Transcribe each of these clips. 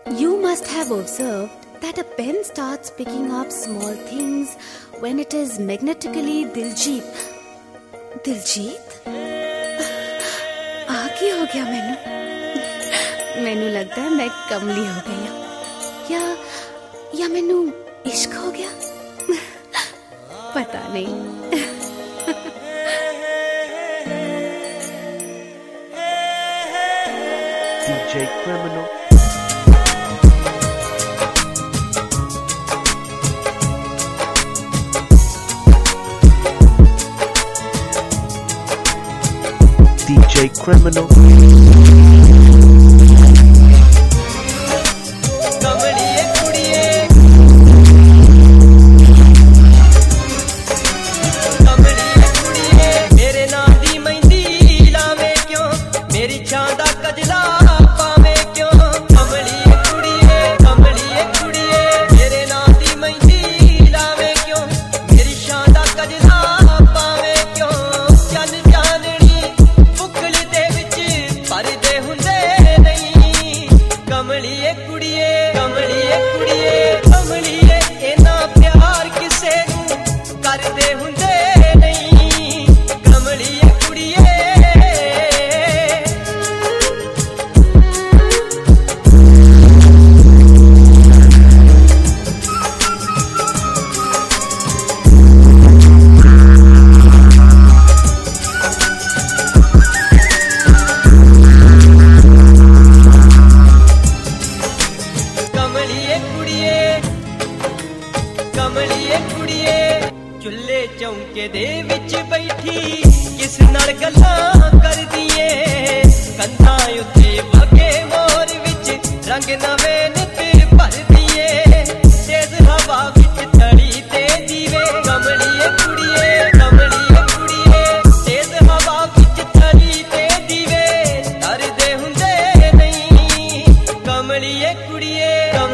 You must have observed that a pen starts picking up small things when it is magnetically Diljit. Diljit? आगे हो गया मैनू लगता है मैं कमली हो गई हूँ या मैनू इश्क हो गया पता नहीं। DJ Criminal. DJ Criminal. चुल्ले चौंके दे विच बैठी किस नाल गल्लां करदीए कंधां उत्ते वगे मोर विच रंग नवे नित भरदीए तेज हवा विच तड़ी ते दीवे कमलिए कुड़िए तेज हवा विच तड़ी ते दीवे डरदे हुंदे नहीं कमलिए कुड़िए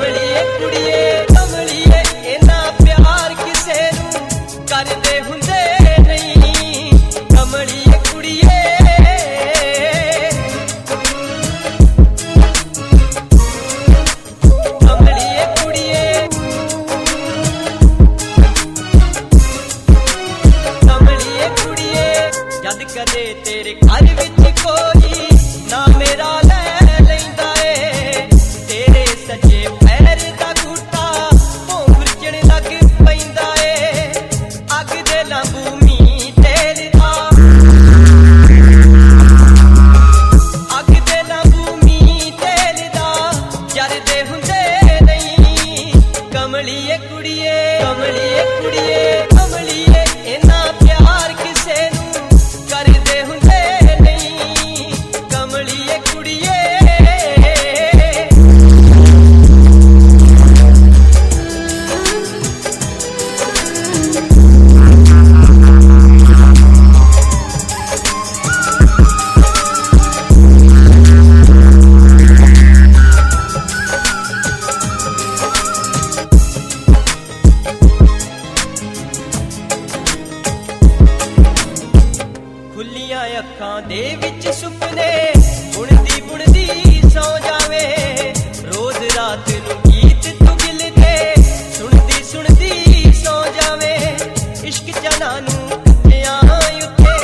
कमलिए इना प्यार किसे करदे हुंदे नहीं कमलिए कुड़िए जद कदे तेरे घर विच कोई ना मेरा ले लैंदा ए तेरे सच्चे पैर दा घूटा भोंग चढ़ लग पैंदा ए अग दे लंबूमी तेल दा अग दे लंबूमी तेल दा जरदे हुंदे नहीं कमलिए कुड़िए इना प्यार किसे करदे हुंदे नहीं कमलिए कुड़िए खुलियां अखां दे विच सुपने बुणदी सौ जावे रोज रात नू गीत तू दिल दे सुनदी सौ जावे इश्क जना नू कच्चियां उत्ते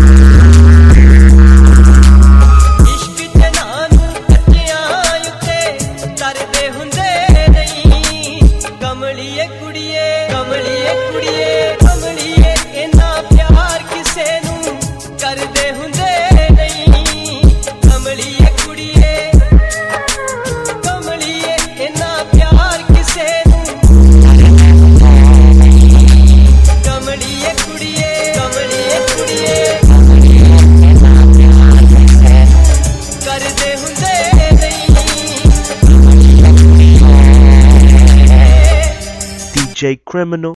इश्क जना नू कच्चियां उत्ते तरदे हुंदे नहीं कमलिए कुड़िए इना प्यार किसे करदे हुंदे नहीं कमलिए कुड़िए इना प्यार किसे कमलिए कुड़िए करदे हुंदे नहीं DJ Criminal.